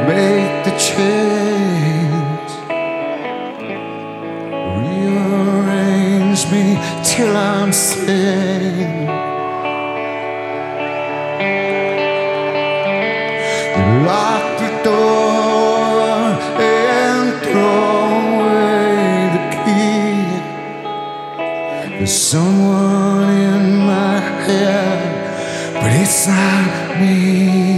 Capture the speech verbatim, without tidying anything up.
make the change, rearrange me till I'm sane. Lock the door and throw away the key. There's someone in my head, but it's not me.